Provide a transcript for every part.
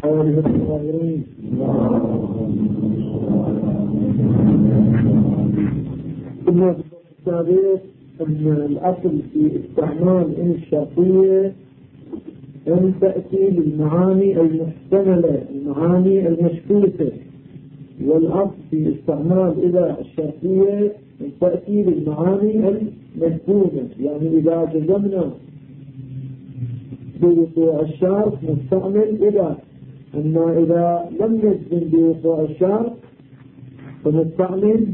آله الطاهرين. قلنا السابق أن الأصل في استعمال إن الشرطية أن تأتي للمعاني المحتملة، المعاني المشكوكة، والأصل في استعمال إذا الشرطية أن تأتي للمعاني المجزومة. يعني إذا جزمنا بوقوع الشرط نستعمل إذا، أما إذا لم نجزم بوقوع الشرط فنستعمل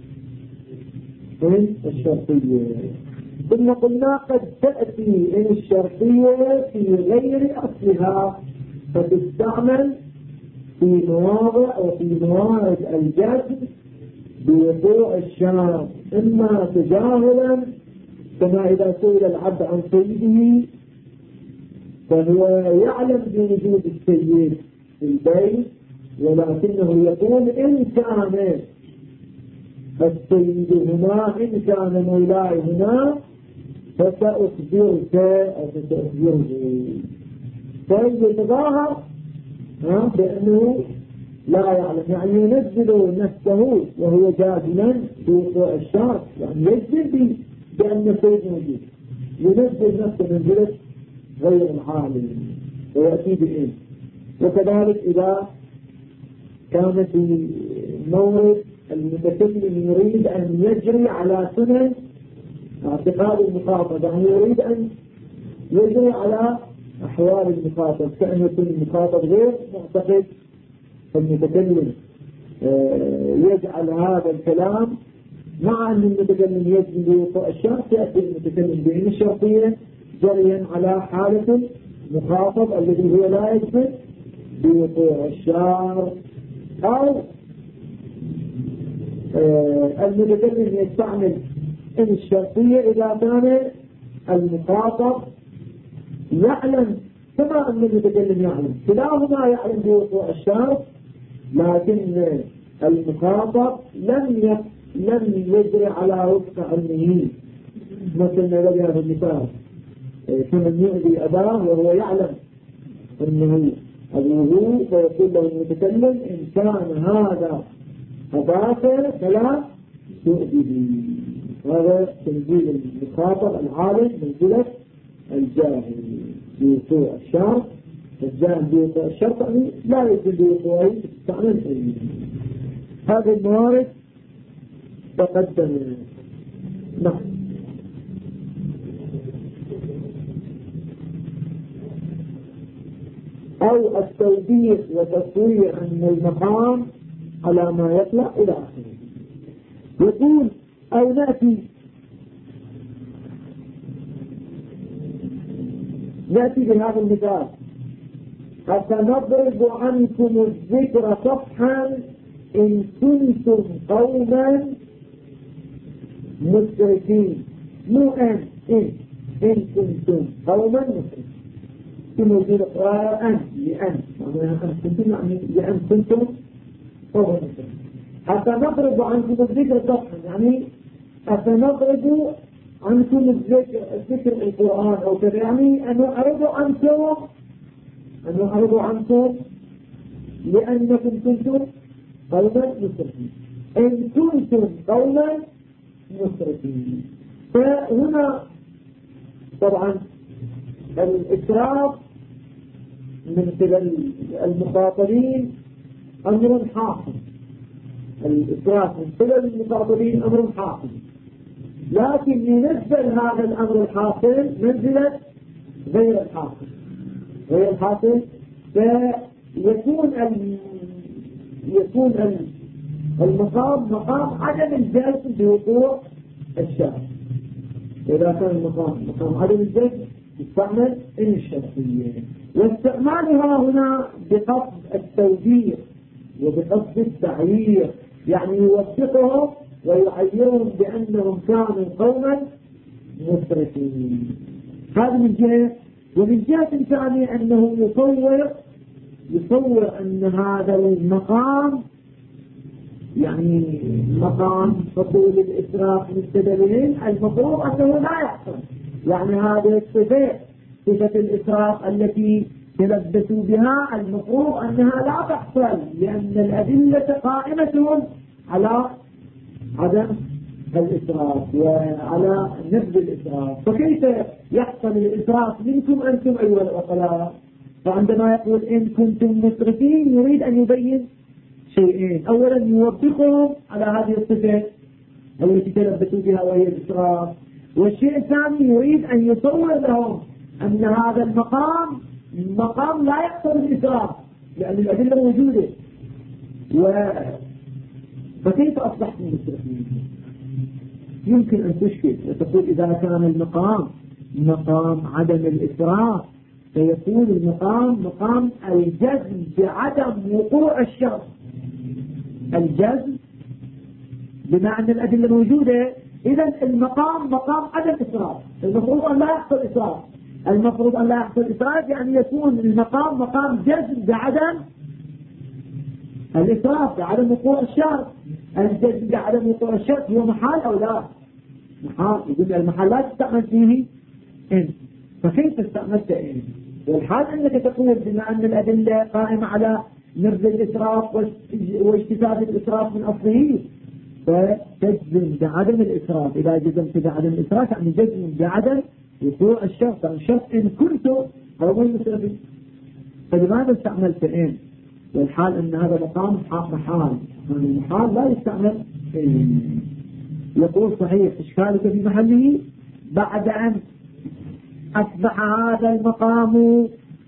إن الشرطية. ثم قلنا قد تأتي إن الشرطية في غير أصلها فتستعمل في مواضع أو في موارد الجزم بوقوع الشرط، إما تجاهلا كما إذا سئل العبد عن سيده فهو يعلم بوجود السيد في البيت ولكنه يقول إن كان السيد هنا، إن كان مولاي هنا فسأخبرك أو فسأخبره، فيتظاهر بأنه لا يعلم، يعني ينزل نفسه وهو جازما بوقوع الشرط، يعني يجزم بأن السيد موجود، ينزل نفسه منزلة غير العالم ويأتي بإن. وكذلك إذا كان في مورد المتكلم يريد أن يجري على سنن اعتقاد المخاطب، يعني يريد أن يجري على أحوال المخاطب كأن يكون المخاطب غير معتقد، فالمتكلم يجعل هذا الكلام مع أن المتكلم يجري بوقوع الشرط، يأتي المتكلم بإن الشرطية جريا على حالة المخاطب الذي هو لا يجري بوقوع الشرط، أو المتكلم يستعمل إن الشرطية إذا كان المخاطب يعلم كما أن المتكلم يعلم، كلاهما يعلم بوقوع الشرط لكن المخاطب لم يجري على وفق علمه، مثل ما لدينا في المثال كمن يؤذي أباه وهو يعلم أنه أبوه، فيقول له المتكلم إن كان هذا أباك فلا تؤذيه. هذا تنزيل المخاطب العالم منزلة الجاهل بوقوع الشرط، الجاهل بوقوع الشرط يعني لا يجب بوقوعه تستعمل علمه. هذه الموارد تقدم. نعم. أو التوبيخ وتصوير أن المقام على ما يطلع إلى آخره. يقول أو نأتي بهذا المثال: أفنضرب عنكم الذكر صفحا إن كنتم قوما مسرفين. مو إن كنتم قوما مسرفين، في موجود قراءة لأن كنتم، يعني لأن كنتم قوما مسرفين. أفنضرب عنكم الذكر صفحا، يعني أفنضرب عنكم الذكر القرآن أو كذا، يعني أن أعرض عنكم لأنكم كنتم قوما مسرفين، إن كنتم قوما مسرفين. فهنا طبعا الإسراف من قبل المخاطبين أمر حاصل، الإسراف من قبل المخاطبين أمر حاصل، لكن ينزل هذا الأمر الحاصل منزلة غير الحاصل، فيكون المقام مقام عدم الجزم بوقوع الشرط. إذا كان مقام عدم الجزم يستعمل إن الشرطية، واستعمالها هنا بقصد التوجيه وبقصد التعيير، يعني يوثقهم ويعيرهم بأنهم كانوا قوما مسرفين. هذا من جهة. ومن جهة ثانية أنه يصور أن هذا المقام، يعني مقام فضول الإسراف للسببين، المفروض أنه لا يحصل، يعني هذه الصفة، صفة الإسراف التي تلبسوا بها المفروض أنها لا تحصل، لأن الأدلة قائمة على عدم الإسراف وعلى نبذ الإسراف. فكيف يحصل الإسراف منكم أنتم أيها العقلاء؟ فعندما يقول إن كنتم مسرفين يريد أن يبين شيئين: أولا يوبخهم على هذه الصفة التي تلبسوا بها وهي الإسراف، والشيء الثاني يريد أن يصور لهم أن هذا المقام لا يقتضي الإسراف لأن الأدلة موجودة. فكيف أصبحتم مسرفين؟ يمكن أن تشكل وتقول إذا كان المقام مقام عدم الإسراف فيكون المقام مقام الجزم بعدم وقوع الشر. الجزم بمعنى الأدلة موجودة، إذن المقام مقام عدم إسراف، المفروض أن لا يحصل إسراف. المفروض أن لا يحصل إسراف يعني يكون المقام مقام جزم بعدم الإسراف، بعدم وقوع الشر. الجزم بعدم وقوع الشر هو محال أو لا؟ محال. يقول المحال لا تستعمل فيه إن، فكيف استعملت إن؟ والحال أنك تقول بما أن الأدلة قائمة على نبذ الإسراف واجتثاث الإسراف من أصله، فتجزم بعدم الإسراف. إذا جزمت بعدم الإسراف يعني جزم بعدم وقوع الشرط. الشرط إن كنت أو المسرفين، فلماذا استعملت إن؟ والحال أن هذا مقام محال، المحال لا يستعمل إن. يقول صحيح إشكالك في محله بعد أن أصبح هذا المقام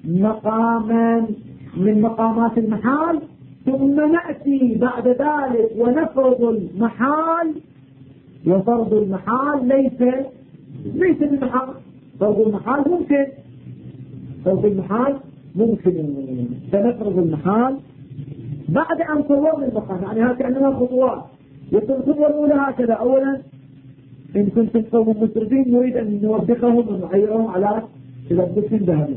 مقاما من مقامات المحال، ثم نأتي بعد ذلك ونفرض المحال، وفرض المحال ليس بالمحال. فرض المحال ممكن، فرض المحال ممكن، فنفرض المحال بعد أن صورنا المقام. يعني هذا كأننا خطوات. يقول الخطوة الأولى هكذا: أولا إن كنتم قوم مسرفين نريد أن نوبخهم ونعيرهم على تلبسهم بهذا.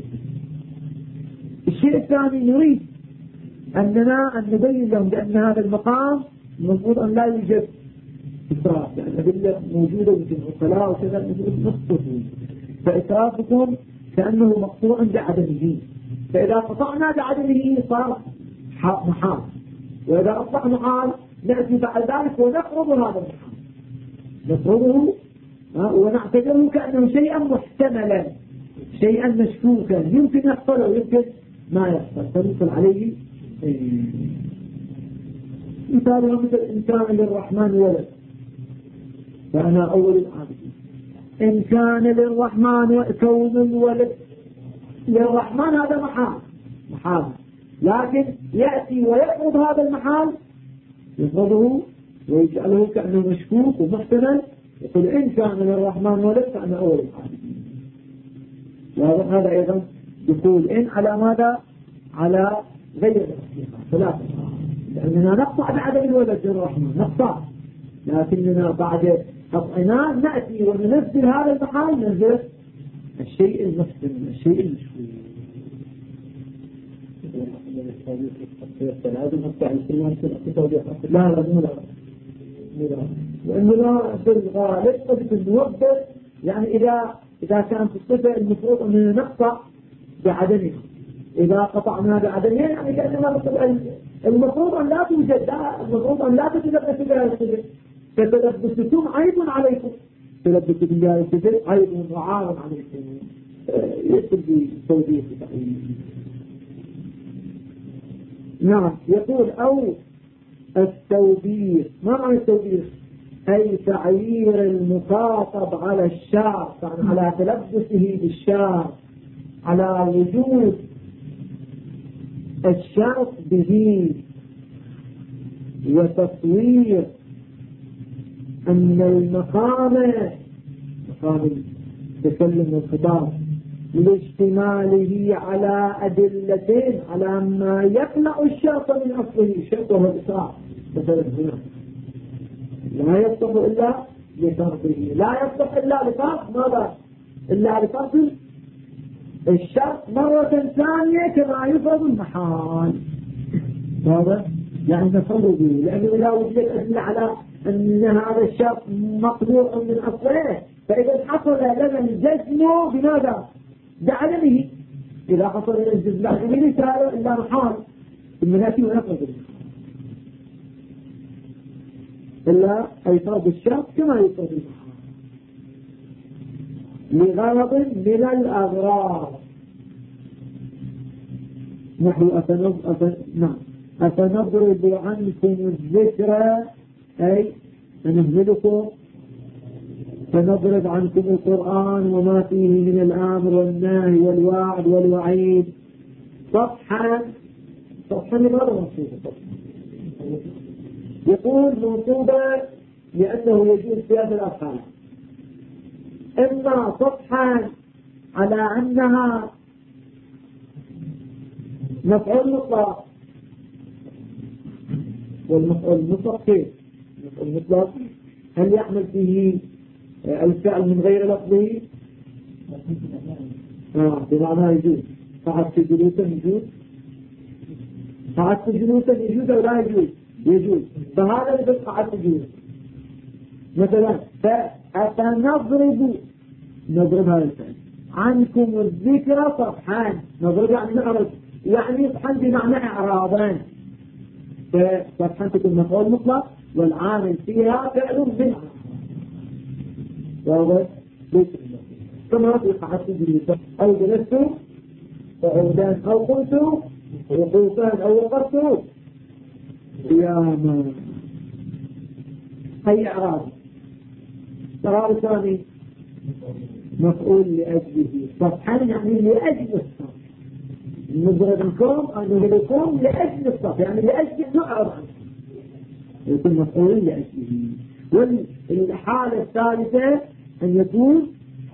الشيء الثاني نريد أننا أن نبين لهم بأن هذا المقام المفروض أن لا يوجد إسراف، يعني الأدلة موجودة مثل الصلاة وكذا نصفه، فإسرافكم كأنه مقطوع بعدمه، فإذا قطعنا بعدمه صار محال، وإذا أصبح محال نأتي بعد ذلك ونفرض هذا المحال، نفرضه ونعتبره كأنه شيئا محتملا، شيئا مشكوكا، يمكن يحصل ويمكن ما يحصل، فنصل عليه. مثالها مثل إن كان للرحمن ولد فأنا أول العابدين. إن كان للرحمن كون الولد للرحمن هذا محال، لكن يأتي ويفرض هذا المحال، يفرضه ويجعله كأنه مشكوك ومحتمل، يقول إن كان للرحمن ولد فأنا أول العابدين. وهذا أيضا يقول إن على ماذا؟ على غير الحقيقة ثلاثة، لأننا نقطع بعدم الولد للرحمن نقطع، لكننا بعد قطعناه نأتي وننزل هذا المحال، ننزل الشيء المحتمل، الشيء المشكوك. لا لأنه لا بالغالب قد نوضح، يعني إذا كانت الصفة المفروض أننا نقطع بعدمه، إذا قطعنا بعدمه يعني كأننا المفروض أن لا توجد، المفروض أن لا تتلبس بها الصفة، فتلبسكم عيب عليكم، تلبس بها الصفة عيب وعار عليكم، يكتب بتوضيح تقريبا. نعم. يقول أو التوبيخ. ما معنى التوبيخ؟ أي تعيير المخاطب على الشرط، يعني على تلبسه بالشرط، على وجود الشرط به، وتصوير أن مقام التكلم والخطاب لاشتماله على أدلتين على ما يخلع الشرط من أصله، الشرط وهو الإسراف. مثلا هنا لا يصلح إلا لشرطه، لا يصلح إلا لشرط ماذا؟ إلا لشرط الشرط مرة ثانية كما يفرض المحال. هذا يعني نفرض به، لأنه إذا وجدت أدلة على أن هذا الشرط مقلوع من أصله، فإذا حصل لنا الجزم بماذا؟ بعدمه، إذا حصل الاستدلال من يسأله إلا محال ثم نأتي ونفرض إلا يفرض الشرط كما يفرض لغرض من الأغراض نحو أفنضرب عنكم الذكرى أي فنهملكم فنضرب عنكم القرآن وما فيه من الأمر والنهي والوعد والوعيد صفحا لماذا منصوبة يقول منصوبة لأنه يجوز في هذا الأفعال إما صفحا على أنها مفعول مطلق والمفعول المطلق كيف؟ المفعول المطلق هل يعمل فيه الفعل من غير لفظه؟ بمعنى يجوز قعدت جلوسا يجوز قعدت جلوسا يجوز أو لا يجوز؟ يجوز فهذا اللي قعدت جلوسا مثلا فأفنضرب نضرب هذا الفعل عنكم الذكر صفحان نضرب يعني نعرض يعني صفحان بمعنى إعراضان فصفحان تكون مفعول مطلق والعامل فيها فعل بالعمل واضح كما في قعدت جلوسا أو جلست فعودان أو قلت وقوفان أو وقفت قياما أي إعراض القرار الثاني مفعول لأجله صفحا يعني لأجل الصف نضربكم أو نهلكم لأجل الصف يعني لأجل نعرض عنه يكون مفعول لأجله والحالة الثالثة أن يكون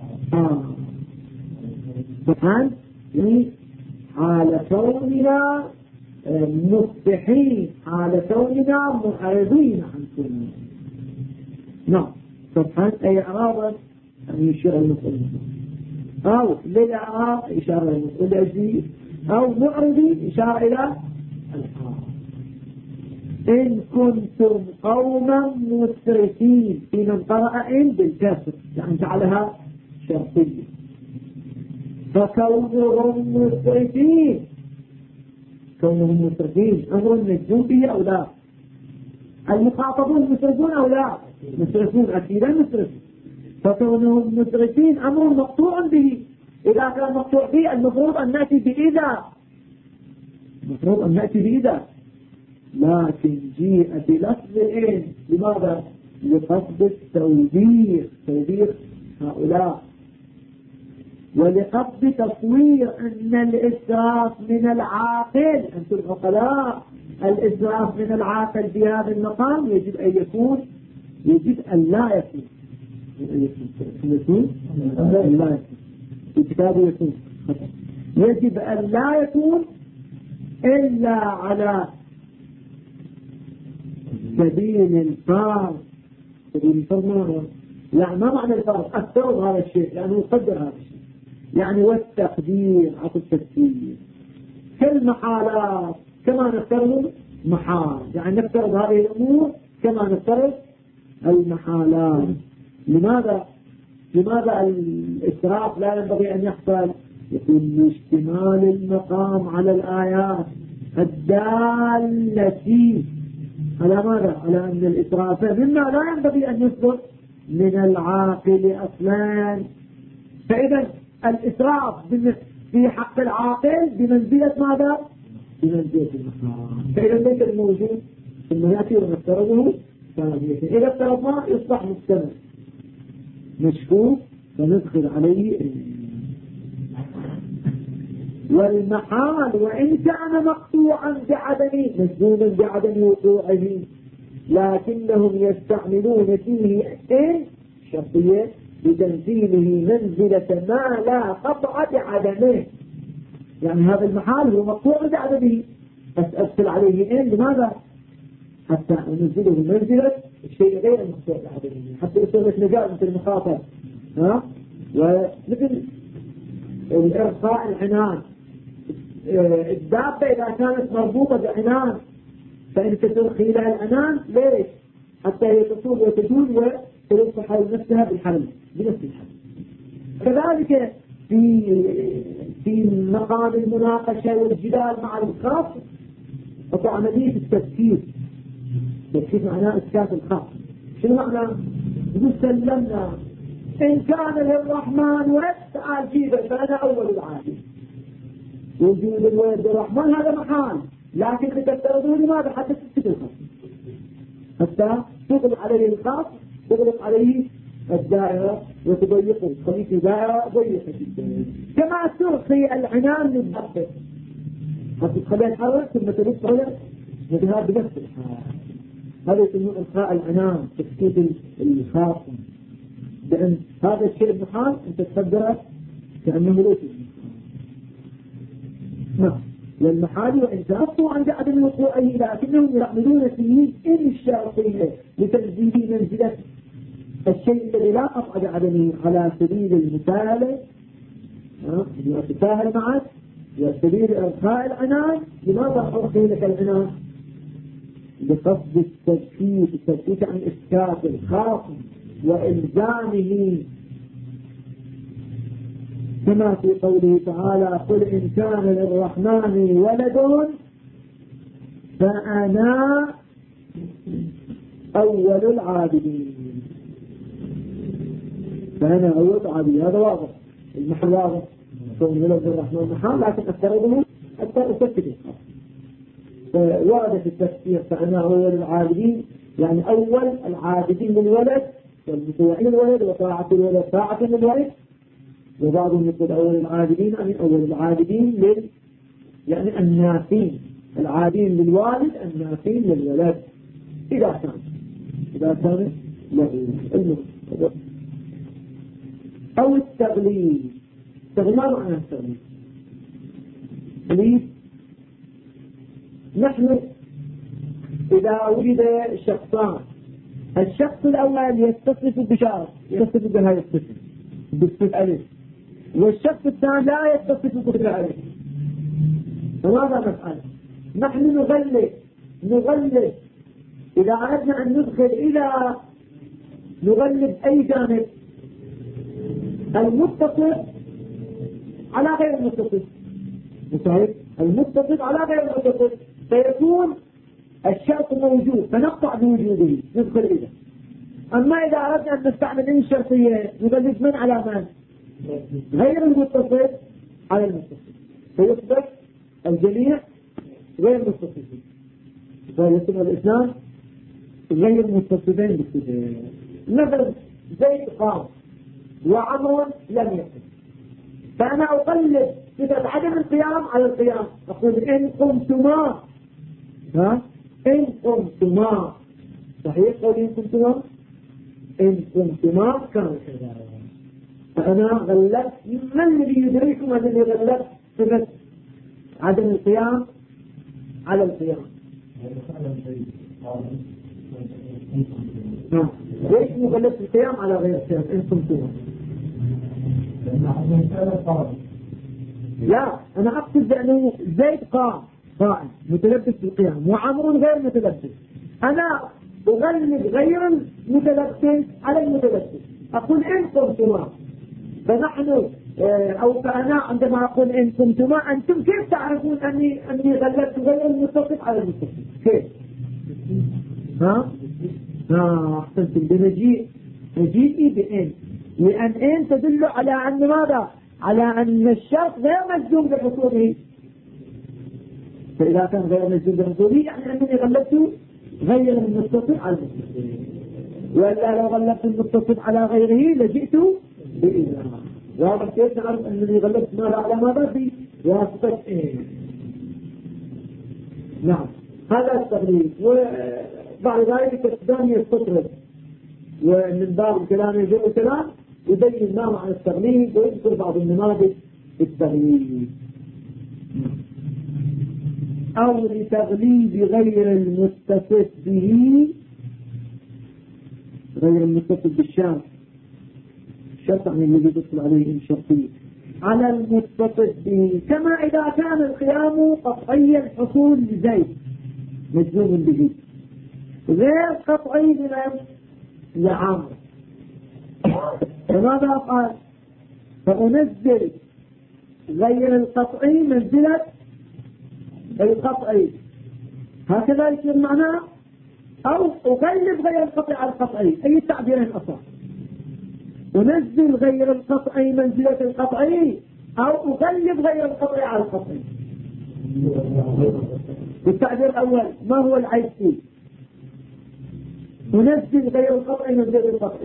صفحا يعني حال كوننا مفتحين حال كوننا معرضين عنكم نعم صفحا أي إعراضا أن يشير المفعول أو للإعراب إشارة المفعول لأجله أو معرضي إشارة إلى الحال إن كنتم قوما مسرفين في من قرأ إن بالكسر يعني جعلها شرطية فكونهم مسرفين كونهم مسرفين أمر مجزوم به أو لا المخاطبون مسرفون أو لا مسرفون أكيدا مسرفون فكونهم مسرفين أمر مقطوع به إذا كان مقطوع به المفروض أن نأتي بإذا لكن جيء بلفظ إن لماذا؟ لقصد التوبيخ هؤلاء ولقصد تصوير أن الإسراف من العاقل أنتم العقلاء الإسراف من العاقل في هذا المقام يجب أن يكون يجب أن لا يكون في كتابه يكون يجب أن لا يكون إلا على سبيل الفرض يعني ما معنى الفرض أفترض هذا الشيء لأنه يقدر هذا الشيء يعني والتقدير عطوا التفسير كالمحالات كما نفترض محال يعني نفترض هذه الأمور كما نفترض المحالات لماذا الإسراف لا ينبغي أن يحصل يكون اشتمال المقام على الآيات الدالة على ماذا؟ على أن الإسراف مما لا ينبغي أن يصدر من العاقل أصلا فإذا الإسراف في حق العاقل بمنزلة ماذا؟ بمنزلة المقام فإذا ليس الموجود ثم يأتي ونفترضه ثانية إذا افترضنا يصبح مستمر مشكوك فندخل عليه والمحال وإن كان مقطوعا بعدم مجزوما بعدم وقوعه لكنهم يستعملون فيه إن شرطية بتنزيله منزلة ما لا قطع بعدمه يعني هذا المحال هو مقطوع بعدمه بس أدخل عليه إن لماذا؟ حتى أنزله منزلة الشيء غير المقطوع بعدمه حتى يصير نجاة مثل المخاطر ومثل الإرخاء العنان الدابة إذا كانت مربوطة بعنان فإنك ترخي لها العنان ليش؟ حتى هي تصول وتجول وتلف حول نفسها بالحمل بنفس الحمل كذلك في مقام المناقشة والجدال مع الخاص وعملية التفكير معناه إسكات الخاص. شنو معناه؟ يقول سلمنا إن كان للرحمن ولد تعال جيبه فأنا أول العالم. وجود الولد الرحمن هذا محال، لكن تفترضوا لماذا؟ حتى تسكت الخاص، حتى تغلق عليه الخاص، تغلق عليه الدائرة وتضيقه، تخليه في دائرة ضيقة جدا. كما ترخي العنان للضبط، حتى تخليها تحرك ثم ترد على وذهاب بنفس الحال. هذا يسمونه إلقاء العنان، تسكيت الخاصم، لأن هذا الشيء محال أنت تقدره كأنه ليس محال. والمحال وإن تنصوا عند عدم وقوعه، لكنهم يعملون فيه إن الشرطية لتنزيل منزلة الشيء الذي لا قطع بعدمه على سبيل المثالة، يتساهل معك وسبيل إلقاء العنان. لماذا أرخي لك العنان؟ بقصد التثبيت عن إسكات الخاصم وإلزامه، كما في قوله تعالى قل إن كان للرحمن ولد فأنا أول العابدين. فأنا أول العابدين، هذا واضح، المحل واضح، كون ولد الرحمن محال، لكن أفترضه حتى أفكر وارد في التفسير فأنا أول العابدين، يعني أول العابدين للولد والمطيعين للولد وطاعة الولد طاعة للولد. وبعضهم يقول أول العابدين يعني أول العابدين يعني النافين، العابدين للوالد النافين للولد إذا كان له المهم. أو التغليب. ما معنى التغليب؟ نحن إذا وجد شخصان، الشخص الأول يتصف بشرط، يتصف بهذا الصفة بالصفة ألف، والشخص الثاني لا يتصف بالصفة ألف. فماذا نفعل؟ نحن نغلب إذا أردنا أن ندخل إلى نغلب أي جانب، المتصف على غير المتصف، المتصف على غير المتصف، فيكون الشرط موجود فنقطع بوجوده ندخل إليه. أما إذا أردنا أن نستعمل إن الشرطية نغلب من على من؟ غير المتصف على المتصف، فيصبح الجميع غير متصفين، فيصبح الإسلام غير متصفين بالصفات. مثلا زيد قام وعمر لم يقم، فأنا أقلب صفة عدم القيام على القيام، أقول إن قمتما، إن قمتما، صحيح قول إن قمتما، إن قمتما كان كذا. فأنا غلبت، من الذي يدركم الذي غلبت صفة عدم القيام على القيام؟ ليش مغلبت القيام على غير القيام إن قمتما؟ لا، أنا أقصد بأنه زيد قائم متلبس بالقيام وعمر غير متلبس، أنا أغلب غير المتلبس على المتلبس، أقول إن قمتما. فنحن أو فأنا عندما أقول إن قمتما، أنتم كيف تعرفون أني غلبت غير المتصف على المتصف؟ كيف؟ أحسنتم بمجيئي بإن، لأن إن تدل على أن ماذا؟ على أن الشرط غير مجزوم بحصوله، فإذا كان غير مجزوم بحصوله يعني أنني غلبت غير المتصف على المتصف، وإلا لو غلبت المتصف على غيره لجئت بإذن. وهذا كيف نعرف أنني غلبت ماذا على ماذا؟ بواسطة إيه. نعم، هذا التغليب. وبعد ذلك الإسلام يستطرد، ومن باب الكلام يجب الكلام يبين ما معنى التغليب ويذكر بعض النماذج في التغليب. أو لتغليب غير المتصف به، غير المتصف بالشام، الشرط يعني الذي يدخل عليه إن شرطي على المتصف به، كما إذا كان القيام قطعي الحصول لزيد مجزوم به، غير قطعي لمن؟ لعمر. فماذا قال؟ فأنزل غير القطعي منزلة القطعي، هكذا يصير معناه، أو أغلب غير القطعي على القطعي، أي تعبيرين أصح. أنزل غير القطعي منزلة القطعي، أو أغلب غير القطعي على القطعي. بالتعبير الأول ما هو العيب فيه؟ أنزل غير القطعي منزلة القطعي.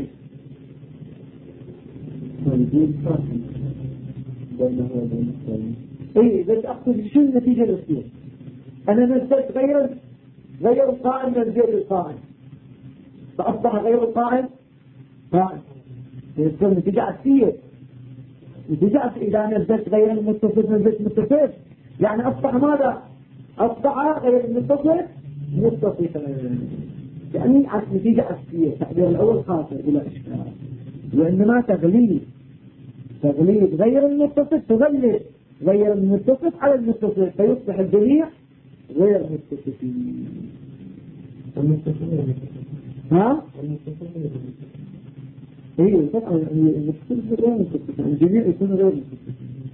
ايه بس اقصد شو النتيجة اللي تصير؟ انا نزلت غير القائم منزل القائم، فاصبح غير القائم قائم، تصير نتيجة عكسية. نتيجة اذا نزلت غير المتصل نزلت متصل، يعني اصبح ماذا؟ اصبح غير المتصل متصل، يعني نتيجة عكسية. التعبير الاول خاطر بلا اشكال، وانما تغليب غير المتصل تغلب غير المتصل على المتصل، فيصبح الجميع غير متصلين. ها؟ ايه طبعا المتصل غير متصل، الجميع يكون غير متصل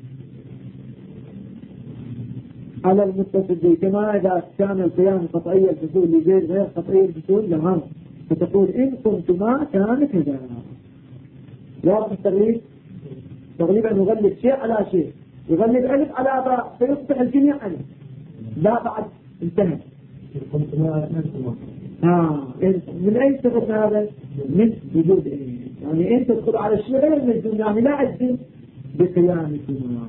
على المتصل، كما إذا كان القيام قطعي الفصول لغير غير قطعي الفصول لهم، فتقول إن كنت ما كان كذا. واضح التغليب؟ تغليبا يغلب شيء على شيء، يغلب ألف على باء فيصبح الجميع ألف، لا بعد انتهى. من أين تقول هذا؟ من وجود إيه؟ يعني أنت تدخل على الشيء غير المجنون، يعني لا أجزم بقيامكما.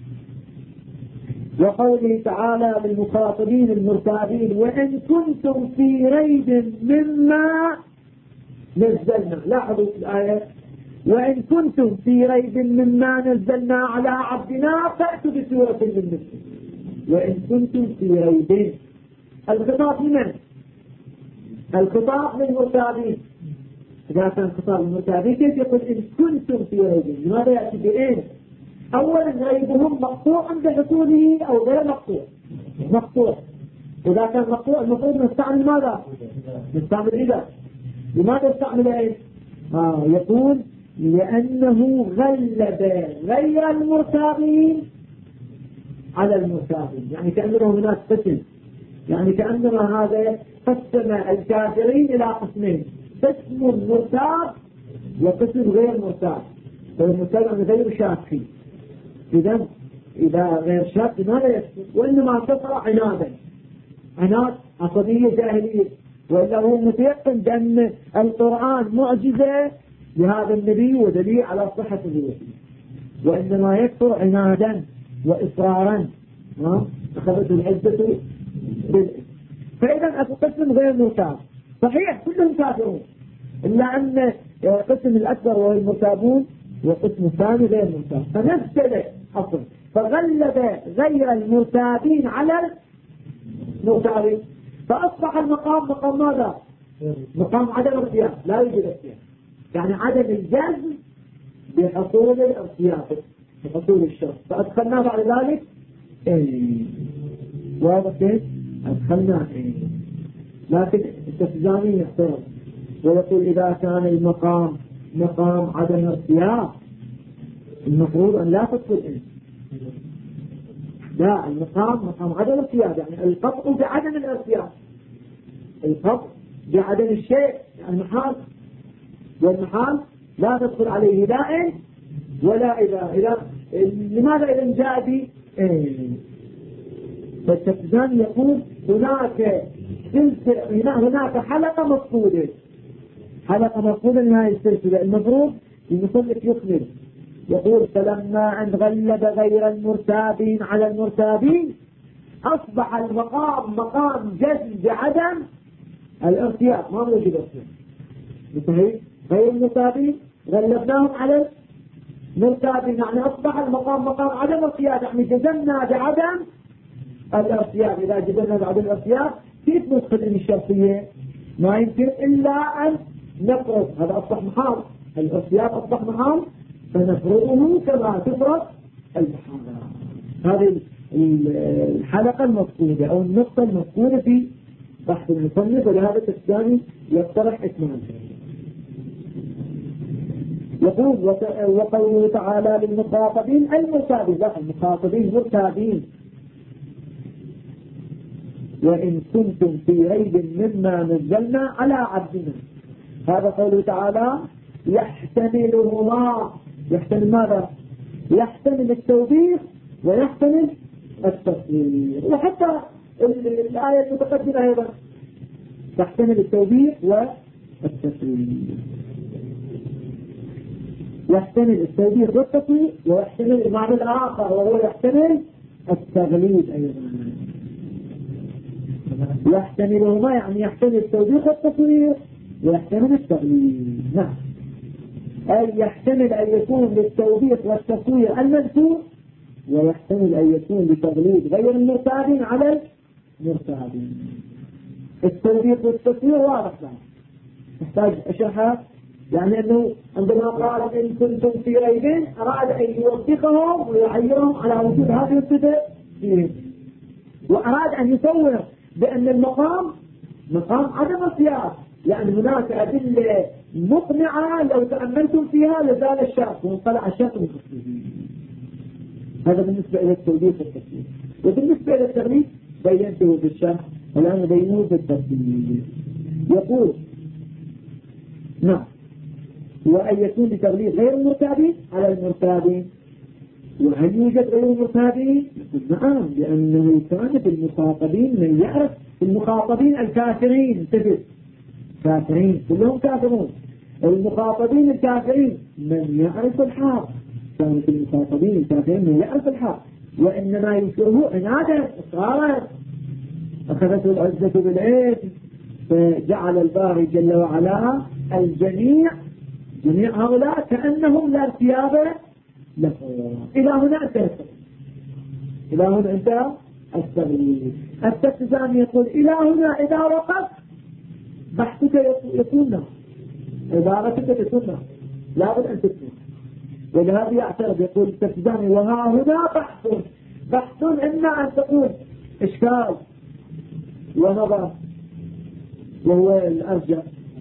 وقوله تعالى للمخاطبين المرتابين وإن كنتم في ريب مما نزلنا. لاحظوا الآية، وإن كنتم في ريب مما نزلنا على عبدنا فأتوا بسورة من مثله. وإن كنتم في ريب، الخطاب لمن؟ الخطاب للمرتابين. إذا كان خطاب للمرتابين كيف يقول إن كنتم في ريب؟ لماذا يأتي بإن؟ أولا ريبهم مقطوع بحصوله أو غير مقطوع؟ مقطوع. إذا كان مقطوع المفروض نستعمل ماذا؟ نستعمل إذا. لماذا نستعمل إيه؟ يقول لأنه غلب غير المرتابين على المرتابين، يعني كأنه هناك قسم، يعني كأنما هذا قسم الكافرين إلى قسمين، قسم مرتاب وقسم غير مرتاب. فالمرتاب غير شاكي، إذا غير شاك لماذا يكفر؟ وإنما كفر عناد عصبية جاهلية، وإلا هو متيقن بأن القرآن معجزة لهذا النبي ودليل على صحة الوحي، وإنما يكفر عنادا وإصرارا أخذت العزة بالإثم. فإذا القسم غير مرتاب صحيح كلهم كافرون، إلا أن قسم الأكبر وهو المرتابون وقسم الثاني غير مرتاب، فنزل أصل فغلب غير المرتابين على المرتابين، فأصبح المقام مقام ماذا؟ مقام عدم الارتياب، لا يوجد ارتياب، يعني عدم الجزم بحصول الارتياب بحصول الشر، فأدخلنا بعد ذلك واضح كيف؟ أدخلنا لكن التفزاني يحترم ويقول إذا كان المقام مقام عدم ارتياب المفروض أن لا تدخل لا، المقام مقام عدم ارتياب، يعني القطع بعدم الارتياب، القطع بعدم الشيء، يعني المحال، والمحال لا تدخل عليه لا إن ولا إذا لماذا إذا جاء به فالتفزان يقول هناك حلقة مفقودة لهذه السلسلة، المفروض المصنف يكمل يقول فلما أن غلب غير المرتابين على المرتابين أصبح المقام مقام جزم بعدم الارتياب، ما موجود ارتياب صحيح. غير المرتابين غلبناهم على المرتابين، يعني أصبح المقام مقام عدم ارتياب، يعني جزمنا بعدم الارتياب. إذا جزمنا بعدم الارتياب كيف ندخل الشرطية؟ ما يمكن إلا أن نفرض، هذا أصبح محال، الارتياب أصبح محال فنفرضه كما تفرض المحال. هذه الحلقة المفقودة أو النقطة المفقودة في بحث المصنف، ولهذا الثاني يقترح إكمال. يقول وقوله تعالى للمخاطبين المرتابين، لا المخاطبين مرتابين. وإن كنتم في ريب مما نزلنا على عبدنا، هذا قوله تعالى يحتملهما. يحتمل ماذا؟ يحتمل التوبيخ ويحتمل التصوير. وحتى الآية المتقدمة أيضا تحتمل التوبيخ والتصوير، يحتمل التوبيخ والتصوير، ويحتمل المعنى الآخر وهو يحتمل التغليب أيضا. يحتملهما يعني يحتمل التوبيخ والتصوير ويحتمل التغليب. نعم، أي يحتمل أن يكون للتوبيخ والتصوير المذكور، ويحتمل أن يكون لتغليب غير المرتابين على المرتابين. التوبيخ والتصوير واضح له، نحتاج أشرحها. يعني أنه عندما قال إن كنتم في ريب أراد أن يوبخهم ويعيرهم على وجود هذه الصفة فيهم، وأراد أن يصور بأن المقام مقام عدم القياس، يعني هناك أدلة مقنعة لو تأملتم فيها لزال الشرط وانطلع الشرط من خصوصه. هذا بالنسبة إلى التوبيخ والتصوير. وبالنسبة إلى التغليب بينته في الشرح والآن بينوه في التفسير. يقول نعم، وأن يكون لتغليب غير المرتابين على المرتابين. وهل يوجد غير المرتابين؟ نعم، لأنه كان في المخاطبين من يعرف المخاطبين الكافرين، انتبه، كافرين كلهم كافرون. المخاطبين الكافرين من يعرف الحق، كان في المخاطبين الكافرين من يعرف الحق، وإنما ينكره عنادا إصرارا. أخذته العزة بالعيد فجعل الباري جل وعلا الجميع جميع هؤلاء كأنهم لا ارتياب لهم. إلى هنا انتهى، إلى هنا انتهى التغليب. التقسيم يقول إلى هنا إذا وقف بحثك يكون، عبارتك تكون لابد أن تكون. ولهذا يعترض يقول التقسيم وها هنا بحث إما أن تقول إشكال ونظر وهو الأرجح.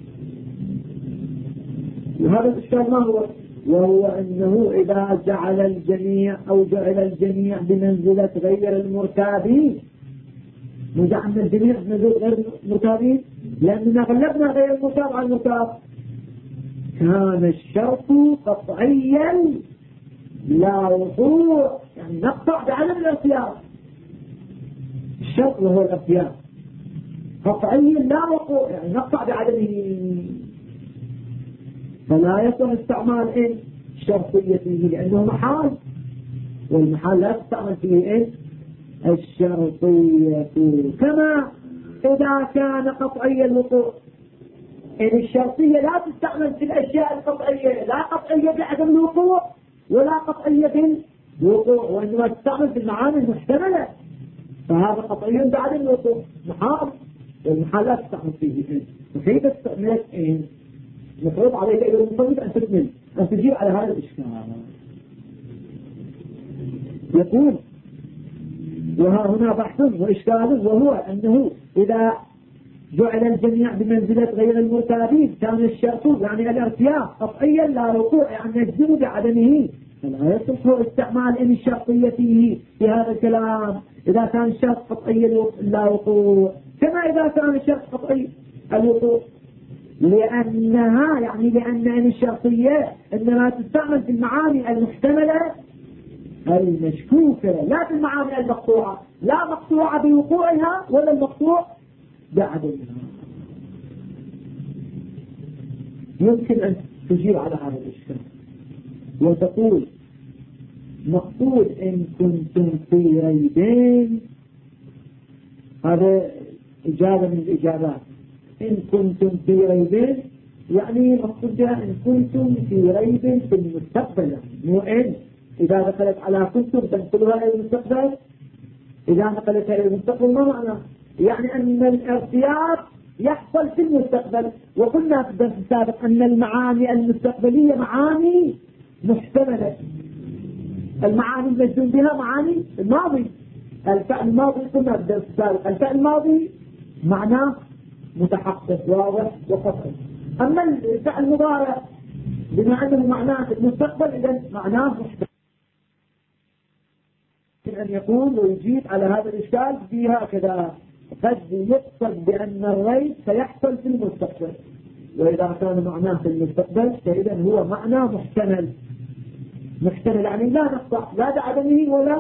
وهذا الإشكال ما هو؟ وهو أنه إذا جعل الجميع أو جعل الجميع بمنزلة غير المرتابين، نجعلنا الجميع بمنزلة غير المرتابين لأننا غلبنا غير المرتاب على المرتاب، كان الشرط قطعيا لا وقوع، يعني نقطع بعدم الارتياب. الشرط وهو الارتياب قطعيا لا وقوع، يعني نقطع بعدمه، فلا يصح استعمال إن الشرطية فيه لأنه محال، والمحال لا تستعمل فيه إن الشرطية فيه. كما إذا كان قطعي الوقوع، إن الشرطية لا تستعمل في الأشياء القطعية، لا قطعية بعدم الوقوع ولا قطعية بالوقوع، وإنما تستعمل في المعاني المحتملة، فهذا قطعي بعدم الوقوع محال، والمحال لا تستعمل فيه إن. وكيف استعملت إن؟ مفروض عليك أيها المصنف أن تكمل أن تجيب على هذا الإشكال. يقول وها هنا بحث وإشكال، وهو أنه إذا جعل الجميع بمنزلة غير المرتابين كان الشرط يعني الارتياب قطعيا لا وقوع، يعني يجزم بعدمه، فلا يصح استعمال إن الشرطية فيه في هذا الكلام إذا كان الشرط قطعي لا وقوع، كما إذا كان الشرط قطعي الوقوع، لأنها يعني لأن إن الشرطية إنما تستعمل في المعاني المحتملة المشكوكة، لا في المعاني المقطوعة، لا مقطوعة بوقوعها ولا المقطوع بعدمها. يمكن أن تجيب على هذا الإشكال وتقول مقصود إن كنتم في ريبين، هذا إجابة من الإجابات. إن كنتم في ريب يعني مقصود بها إن كنتم في ريب في المستقبل، مو إن إذا دخلت على كنتم تنقلها إلى المستقبل، إذا نقلتها إلى المستقبل ما معنى؟ يعني أن الارتياب يحصل في المستقبل. وقلنا في الدرس السابق أن المعاني المستقبلية معاني محتملة، المعاني المجزوم بها معاني الماضي. الفعل الماضي قلنا في الدرس السابق الفعل الماضي معناه متحقق واضح وقطعي، أما الفعل المضارع بما أنه معناه في المستقبل إذا معناه محتمل أن يقول ويجيب على هذا الإشكال فيها كذا قد يقصد بأن الريب سيحصل في المستقبل، وإذا كان معناه في المستقبل فإذا هو معنى محتمل يعني لا نقطع لا بعدمه ولا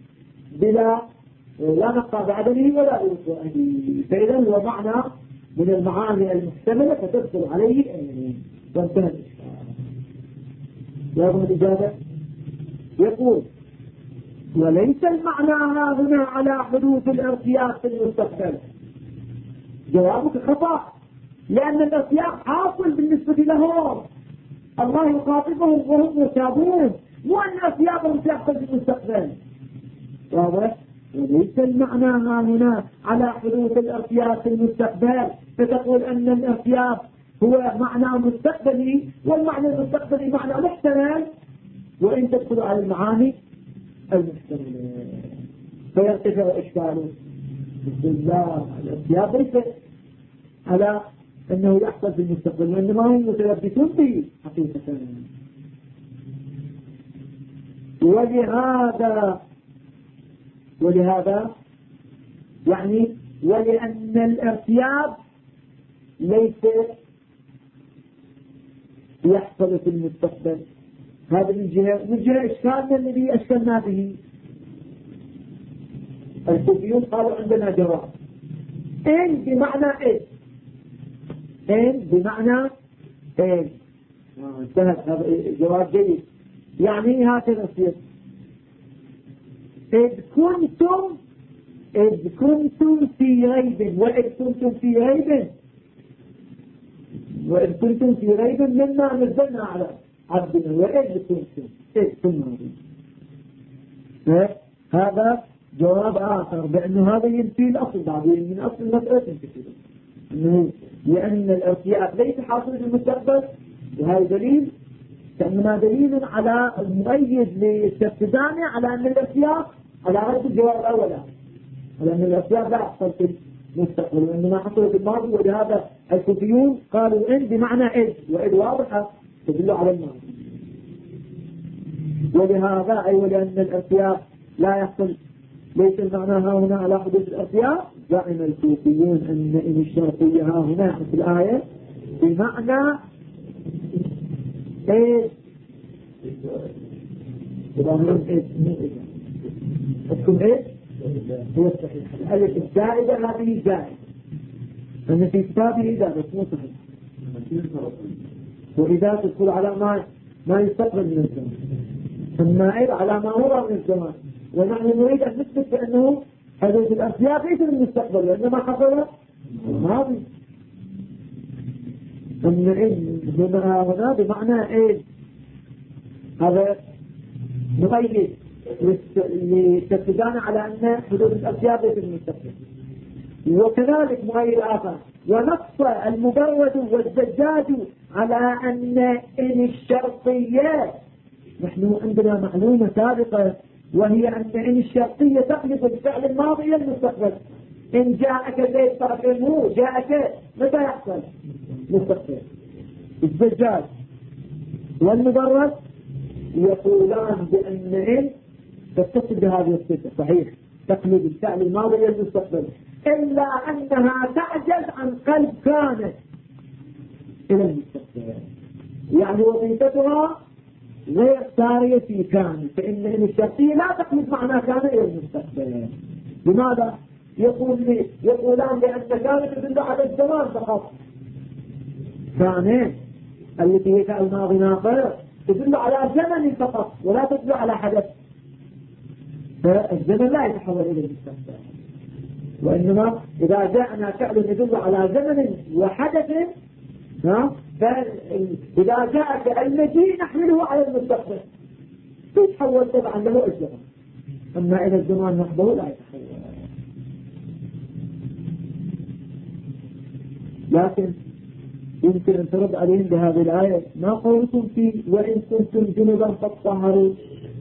لا نقطع بعدمه ولا بوقوعه، فإذا هو معنى من المعاني المحتملة فتدخل عليه وانتهى الإشكال. يا الإجابة يقول وليس المعنى هنا على حدوث الارتياب في المستقبل. جوابك خطأ، لأن الارتياب حاصل بالنسبة لهم، الله يخاطبهم وهم مرتابون، مو أن ارتيابهم سيحصل في المستقبل. واضح؟ وليس المعنى هنا على حدوث الارتياب في المستقبل، فتقول أن الارتياب هو معنى مستقبلي والمعنى المستقبلي معنى محتمل، وإن تدخل على المعاني المحتملة فيرتفع إشكاله. بسم الله الارتياب ليس على أنه يحصل في المستقبل، وإنما هم متلبسون به حقيقة. ولهذا يعني ولأن الارتياب ليس يحصل في المستقبل، هذا من جهة إشكالنا الذي أشكلنا به. الكوفيون قالوا عندنا جواب إن بمعنى إيه، إن بمعنى إيه، انتهت. هذا جواب جيد، يعني هكذا يصير إذ كنتم في ريب، وإذ كنتم في ريب مما نزلنا على عبدنا، وإذ كنتم هذا جواب آخر بأنه هذا ينفي الأصل بعدين من أصل المسألة تنتفي أنه لأن الارتياب ليس حاصل في المستقبل، وهذا دليل كأننا دليل على المؤيد للاستخدامه على أن الارتياب على رد الجواب الأول، على أن الارتياب لا يحصل في المستقبل وإنما حصل في الماضي. ولهذا الكوفيون قالوا إن بمعنى إذ، وإذ واضحة تدل على الماضي. ولهذا أي ولأن الارتياب لا يحصل ليس المعنى ها هنا على حدوث الارتياب، زعم الكوفيون أن الشرطية ها هنا في الآية بمعنى إذ. تضامن إذ مو إذا تكون إذ هو الصحيح. الألف الزائدة هذه زائدة، أن في كتابه إذا بس مو صحيح، وإذا تدخل على ما يستقبل من الزمان، النائب على ما هو من الزمان، ونحن نريد أن نثبت بأنه حدوث الأرتياب ليس من المستقبل وإنما حصل الماضي. أن إن هنا بمعنى إيه، هذا مؤيد لتتبان على أن حدوث الأرتياب ليس من المستقبل. وكذلك مؤيد آخر ونص المبرد والزجاج على أن إن الشرطية، نحن عندنا معلومة سابقة وهي أن الشرطية تقلب الفعل الماضي إلى المستقبل. إن جاءك زيد فأكرمه، جاءك متى يحصل؟ مستقبل. الزجاج والمبرد يقولان بأن إن تتصل بهذه الصفة، صحيح تقلب الفعل الماضي إلى المستقبل، إلا أنها تعجز عن قلب كانت إلى المستقبل، يعني وظيفتها غير سارية في كان، فإن الشرطية لا تقلب معنى كان إلى المستقبل. لماذا؟ يقولان لأن كانت تدل على الزمان فقط، كانت التي هي كالماضي ناقص تدل على زمن فقط ولا تدل على حدث، فالزمن لا يتحول إلى المستقبل. وإنما إذا جاءنا فعل يدل على زمن وحدث، فإذا جاءك المجيء نحمله على المستقبل يتحول طبعا له الزمن، أما إلى الزمان نحبه لا يتحول. لكن يمكن أن ترد عليهم بهذه الآية ما قولكم في وإن كنتم جنبا فاطهروا،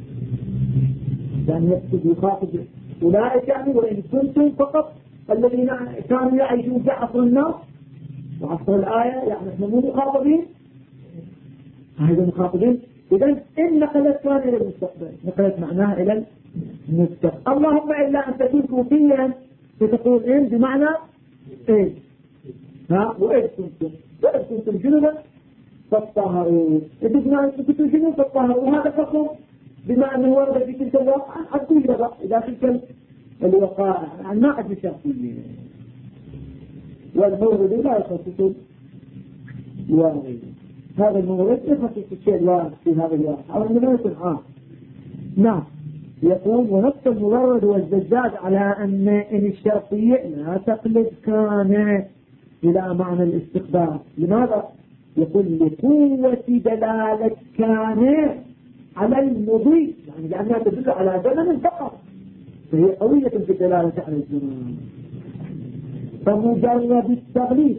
يعني يقصد يخاطب أولئك، يعني وإن كنتم فقط الذين كانوا يعيشون في عصر النار وعصر الآية، يعني احنا مو مخاطبين هذا مخاطبين. إذن إن نقلت كان إلى المستقبل، نقلت معناها إلى المستقبل. اللهم إلا أن تكون كوفيا فتقول إن بمعنى إيه، وإذ كنتم جنبا فاطهروا، إذا كنتم جنبا فاطهروا، وهذا حكم بما أنه ورد في تلك الواقعة حتى يلغى إذا تلك الوقائع، يعني ما عد شرطية. والمورد لا يخصص الوارد، هذا المورد يخصص الشيء الوارد في هذا الواقع أو أنه لا يكون عام. نعم. يقول ونص المورد والزجاج على أن الشرطية لا تقلب كان إلى معنى الاستقبال. لماذا؟ يقول لقوة دلالة كان على المضي، يعني لأنها تدل على زمن فقط، فهي قوية في الدلالة على الزمان. فمجرد التغليب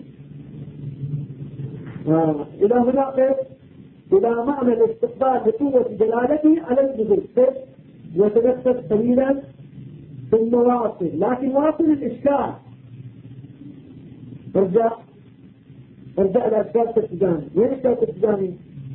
إلى هنا إلى معنى الاستقبال لقوة دلالته على المضي، وتنفذ قليلا في المواصل. لكن واصل الإشكال، ارجع إلى أشكال التجاني. وين أشكال التجاني؟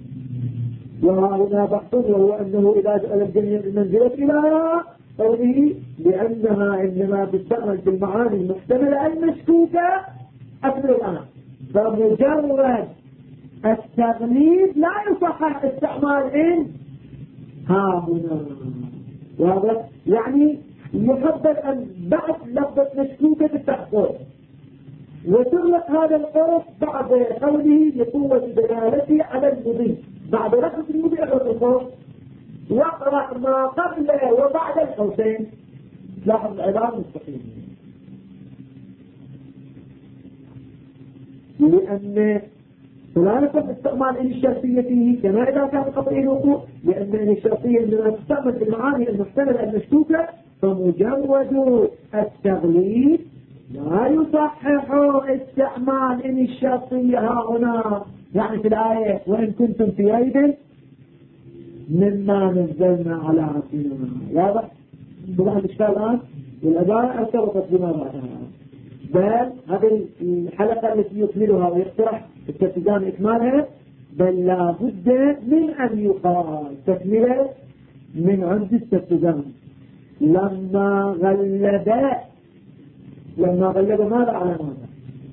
وهنا بحث وهو أنه إذا جعل الجميع المنزلة إلى قوله لأنها إنما تستعمل في المعاني المحتملة المشكوكة أكثر الآن. فمجرد التغليب لا يصحح استعمال إن ها هنا. وهذا يعني يفضل أن بعد لفظة مشكوكة التحصيل وتغلق هذا القرص بعد قوله لقوة دلالته على المضي، بعد لفظ المضي أغلق القرص واقرأ ما قبل وبعد القوسين. لاحظ العبارة مستقيمة، لأن فلا يصح استعمال إن الشرطية فيه كما إذا كان قطعي الوقوع، لأن إن الشرطية عندما تستعمل في المعاني المحتملة المشكوكة فمجرد التغليب لا يصحح استعمال إن الشرطية ها هنا. يعني في الآية وإن كنتم في ريب مما نزلنا على عبدنا. واضح؟ طبعا الإشكال الآن والعبارة ارتبطت بما بعدها، بل هذه الحلقة التي يكملها ويقترح التفجان إكمالها، بل لا بد من أن يقال تكملة من عند التفجان. لما غلب ماذا على ماذا؟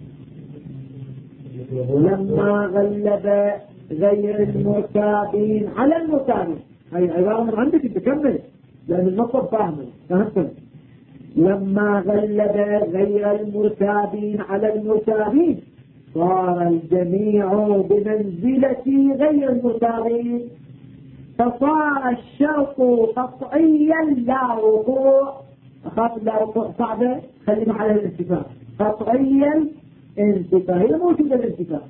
لما غلب غير المرتابين على المرتابين. هاي عبارة من عندك تكمل لأن المطلب فهمتم. لما غلب غير المرتابين على المرتابين صار الجميع بمنزلة غير المرتابين، فصار الشرط قطعيا لا وقوع. أخاف لا وقوع صعبة، خلينا على الانتفاع. قطعيا انتفاع، هي موجودة الانتفاع.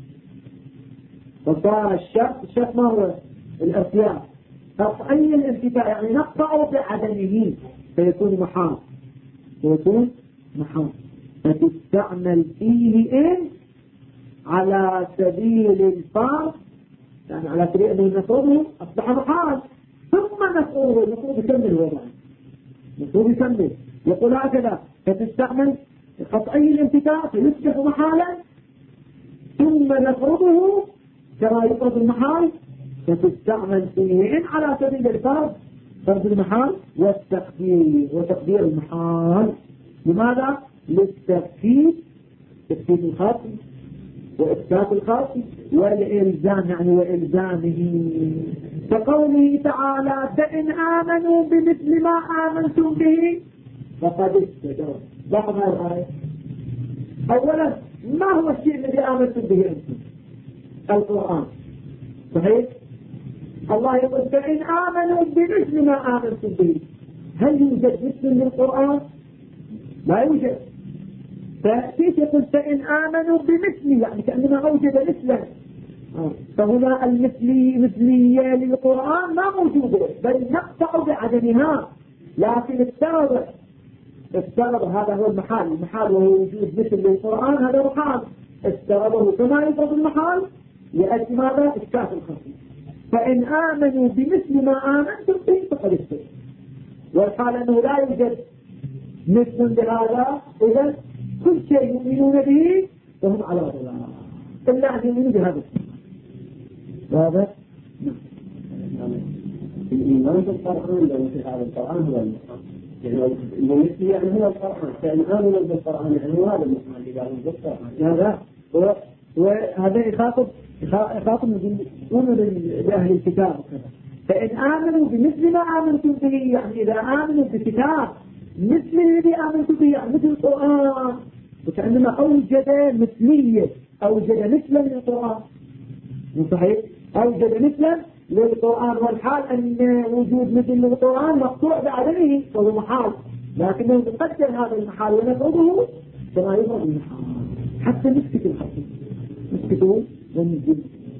فصار الشرط ما هو الارتياح، قطعي الانتفاع يعني نقطع بعدمه فيكون محال، فتستعمل فيه إن على سبيل الفرض، يعني على سبيل أنه نفرضه أصبح محال، ثم نفرضه يكمل وضعه، نفرضه يكمل. يقول هكذا فتستعمل قطعي الانتفاع فيصبح محالا، ثم نفرضه كما يفرض المحال، فتستعمل فيه إن على سبيل الفرض، فرض المحال والتقدير وتقدير المحال. لماذا؟ للتفكيك، تفكيك الخاص وإثبات الخاص والإلزام، يعني وإلزامه. كقوله تعالى فإن آمنوا بمثل ما آمنتم به فقد استجروا. لاحظ هذه الآية. أولا ما هو الشيء الذي آمنتم به أنتم؟ القرآن، صحيح؟ الله يقول فإن آمنوا بمثل ما آمنتم به. هل يوجد مثل للقرآن؟ لا يوجد. فكيف يقول فإن آمنوا بمثل، يعني كأنما أوجد مثلا. فهنا مثلية للقرآن ما موجودة، بل نقطع بعدمها. لكن افترض هذا هو المحال وهو وجود مثل للقرآن، هذا محال افترضه كما يفرض المحال لأجل ماذا؟ إشكاف الخصم. فإن آمنوا بمثل ما آمنتم به فقد استجروا. والحال أنه لا يوجد مثل بهذا، إذا كل شيء يؤمنون به وهم على ضلال إلا أن يؤمنوا بهذا الشيء. واضح؟ الإيمان بالقرآن لو في هذا القرآن هو المحال، يعني هو القرآن، فإن آمنوا بالقرآن يعني هو هذا المحال اللي قالوا بالقرآن. هذا وهذا يخاطب لأهل الكتاب وكذا. فإن آمنوا بمثل ما آمنتم به، يعني إذا آمنوا بكتاب مثل الذي آمنتم به، يعني مثل القرآن، وكأنما أوجد مثلية، أوجد مثلا للقرآن، صحيح؟ أوجد مثلا للقرآن، والحال أن وجود مثل للقرآن مقطوع بعدمه وهو محال، لكنه يقدر هذا المحال ونفرضه كما يفرض المحال حتى نسكت الحق، نسكتوا ونجد.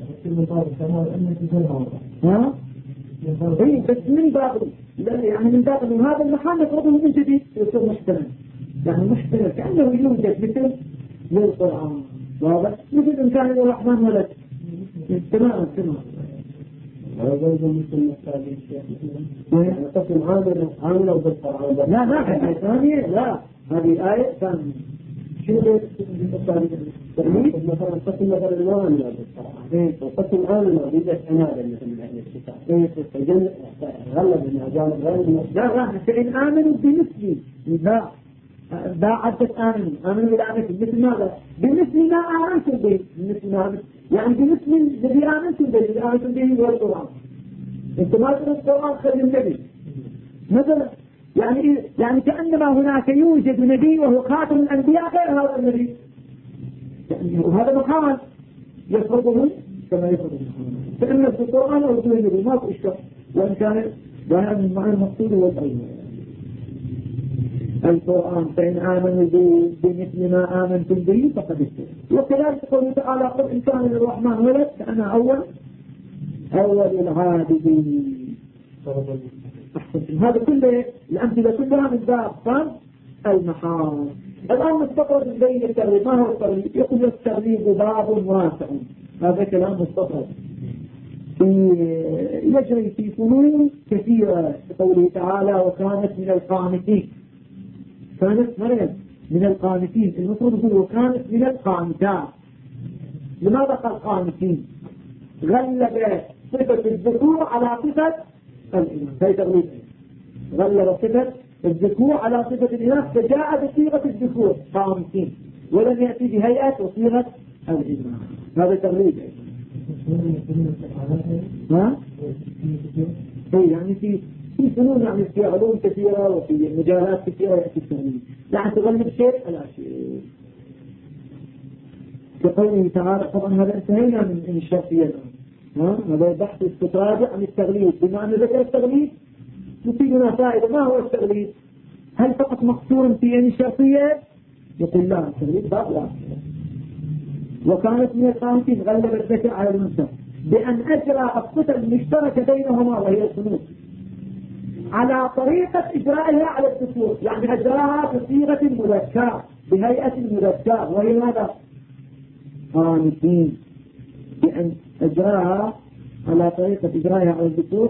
ها؟ إيه بس من باب يعني من باب أن هذا المحال نفرضه من جديد يصير محتمل، يعني محتمل كأنه يوجد مثل للقرآن. واضح؟ مثل إن كان الرحمن ولد تماما تماما. هذا مثل مثال الشيخ قسم عامل أو بالقرآن. لا آية ثانية، لا هذه آية ثانية. شنو مثلا قسم مثلا ما عامل أو بالقرآن، وقسم عامل أو بيدة عنادة مثل من أهل الكتاب. غلب النجال غير لا فإن آمنوا بمثلي لا عدت آمنوا بالآمنة مثل ماذا؟ بمثل ما آمنتم به، بمثل ما يعني بمثل الذي آمنتم به، الذي آمنتم به هو القرآن. انت ما تقول القرآن خير النبي مثلا، يعني كأنما هناك يوجد نبي وهو خاتم الأنبياء غير هذا النبي، وهذا محال يفرضه كما يفرضه، فإن في القرآن أو في النبي ما في إشكال، وإن كان ظاهر من معنى المقصود هو الأول القرآن. فإن آمنوا بمثل ما آمنتم به فقد اهتدوا. وكذلك قوله تعالى قل إن كان للرحمن ولد فأنا أول العابدين. هذا كله الأمثلة كلها من باب فرض المحال. الآن نستطرد بين التغليب. ما هو التغليب؟ يقول التغليب باب واسع، هذا كلام مستطرد يجري في فنون كثيرة. قوله تعالى وكانت من القانتين، كانت مريم من القانتين، المفروض يقول وكانت من القانتات. لماذا قال قانتين؟ غلب صفة الذكور على صفة الإناث، هي تغليب. غلب صفة الذكور على صفة الإناث فجاء بصيغة الذكور قانتين، ولم يأتي بهيئة وصيغة الإناث. هذا تغليب. ها؟ يعني في فنون، يعني في علوم كثيرة وفي مجالات كثيرة يأتي التغليب، يعني تغلب شيء على شيء. كقوله تعالى، طبعا هذا انتهينا من الشرطية الآن. هذا بحث استطراجع عن التغليب، بما أن ذكر التغليب يفيدنا فائدة. ما هو التغليب؟ هل فقط مقصور في الشرطية؟ يقول لا، التغليب باب لا. وكانت من القانتين غلب الذكر على الأنثى بأن أجرى الصفة المشتركة بينهما وهي الفنون على طريقة إجرائها على الذكور، يعني أجراها بصيغة المذكر بهيئة المذكر، وهي ماذا؟ قانتين، بأن أجراها على طريقة إجرائها على الذكور،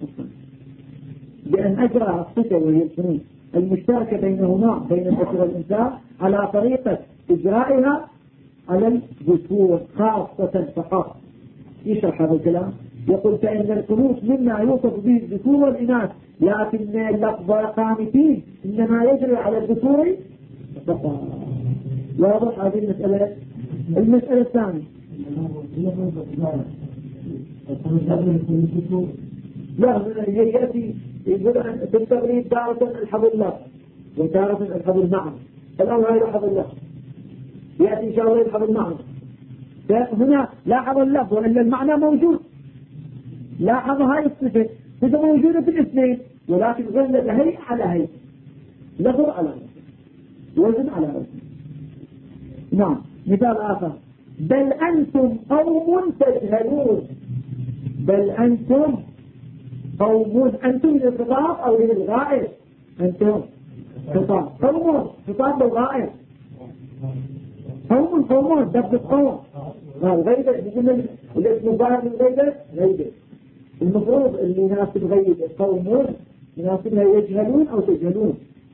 بأن أجرى الصفة وهي الفنون المشتركة بينهما بين الذكر والأنثى على طريقة إجرائها على الذكور خاصة فقط. يشرح هذا الكلام، يقول فإن القنوت مما يوصف به الذكور والإناث، لكن اللفظ قانتين إنما يجري على الذكور فقط. واضح هذه المسألة؟ المسألة الثانية لا يأتي يقول في التغريب تارة الحظ الله وتارة الحظ المعنى. الآن هذا الحظ الله يأتي إن شاء الله الحظ المعنى. هنا لاحظ اللفظ وإلا المعنى موجود. لاحظ هاي الصفة إذا موجودة في الاثنين، ولكن غلب هي على هي، لفظ على هي، وزن على هي. نعم. مثال آخر، بل أنتم قوم تجهلون. بل أنتم قوم، أنتم للخطاب أو للغائب؟ أنتم خطاب، قوم خطاب للغائب، قوم دب القوم. الغيبة يقول الاسم الظاهر من الغيبة غيبة، المفروض اللي يناسب غيبة قوم يناسبها يجهلون أو تجهلون.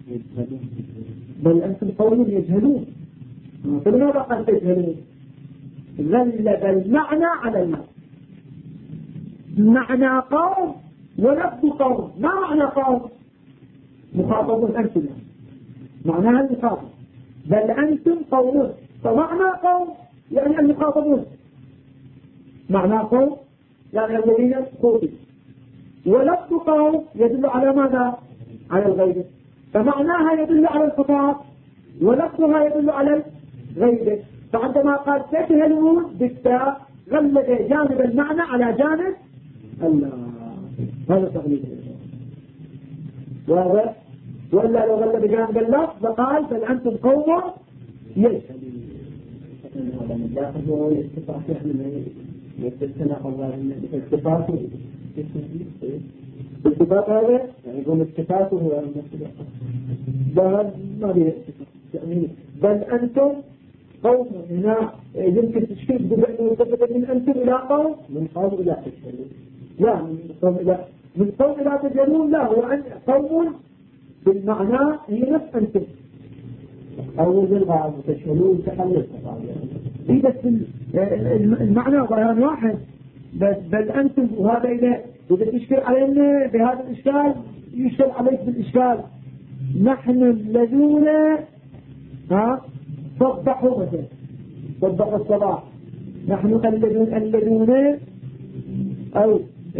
بل أنتم قوم يجهلون، فلماذا قال تجهلون؟ غلب المعنى على المعنى. معنى قوم ولفظ قوم. ما معنى قوم؟ مخاطبون أنتم، معناها المخاطب. بل أنتم قوم، فمعنى قوم يعني المخاطبون، معنى قوم يعني الذين خوطبوا. ولفظ قوم يدل على ماذا؟ على الغيبة، فمعناها يدل على الخطاب ولفظها يدل على الغيبة. فعندما قال تجهلون بالتاء غلب جانب المعنى على جانب الله، هذا تغليب. واضح؟ وإلا لو غلب جانب اللفظ فقال بل أنتم قوم يجهلون. الاتفاق هذا يعني يقول اتفاقه هو المسلم. ما بيه يعني بل أنتم قوم. هنا يمكن تشكيل بأنه يتفق من أنتم إلى قوم، من قوم إلى تجهلون. لا من قوم إلى تجهلون، لا هو قوم بالمعنى هي نفس أنتم. أول بالغاء تجهلون تحلل يعني. بس المعنى ظاهرا واحد، بس بل أنتم. وهذا إذا تشكل علينا بهذا الإشكال يشكل عليك بالإشكال. نحن الذين صبحوا مثلا، صبحوا الصباح. نحن الذين أو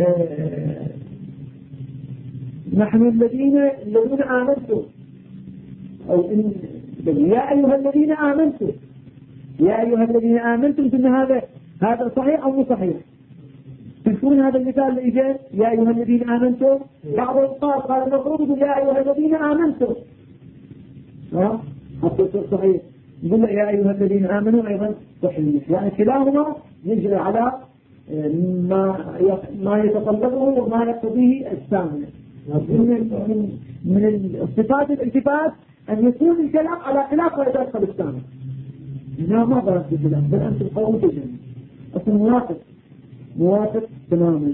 نحن الذين آمنتم، أو يا أيها الذين آمنتم، يا أيها الذين آمنتم. كنا هذا صحيح أو مو صحيح؟ تذكرون هذا المثال اللي جاء يا أيها الذين آمنتم؟ بعضهم قال المفروض يا أيها الذين آمنتم، حتى يصير صحيح. يقول يا أيها الذين آمنوا أيضا صحيح، يعني كلاهما يجري على ما يتطلبه وما يقتضيه الثاني. من الصفات الالتفات أن يكون الكلام على خلاف ما يدخل الثاني. إنها ما ضربت بالله، بل أنتم قوم تجهلون. أصلا موافق تماما.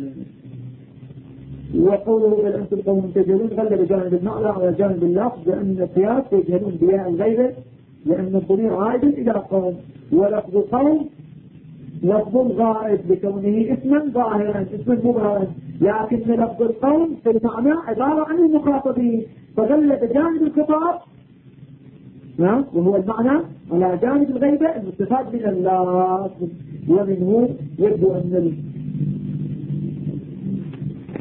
وقوله بل أنتم قوم تجهلون غلب جانب المعنى على جانب اللفظ، لأن القياس يجهلون بياء الغيبة، لأن الضمير عائد إلى قوم. ولفظ قوم لفظ غائب بكونه اسما ظاهرا، اسما مظهرا، لكن لفظ القوم في المعنى عبارة عن المخاطبين، فغلب جانب الخطاب وهو المعنى على جانب الغيبة المستفاد من الله. ومنه يبدو أن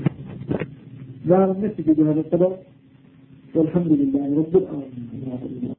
لا نستفيد هذا القدر، والحمد لله رب العالمين.